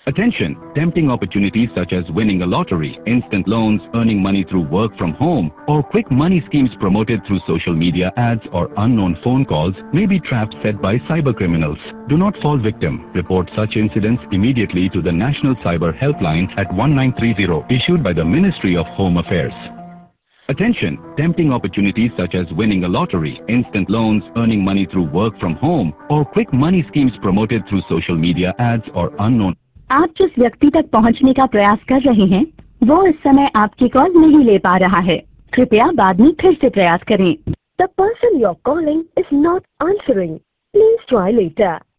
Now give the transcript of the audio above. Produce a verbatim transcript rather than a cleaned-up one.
Attention! Tempting opportunities such as winning a lottery, instant loans, earning money through work from home, or quick money schemes promoted through social media ads or unknown phone calls may be traps set by cyber criminals. Do not fall victim. Report such incidents immediately to the National Cyber Helpline at one nine three zero, issued by the Ministry of Home Affairs. Attention! Tempting opportunities such as winning a lottery, instant loans, earning money through work from home, or quick money schemes promoted through social media ads or unknown. आप जिस व्यक्ति तक पहुंचने का प्रयास कर रहे हैं वो इस समय आपकी कॉल नहीं ले पा रहा है। कृपया बाद में फिर से प्रयास करें। The person you're calling is not answering. Please try later.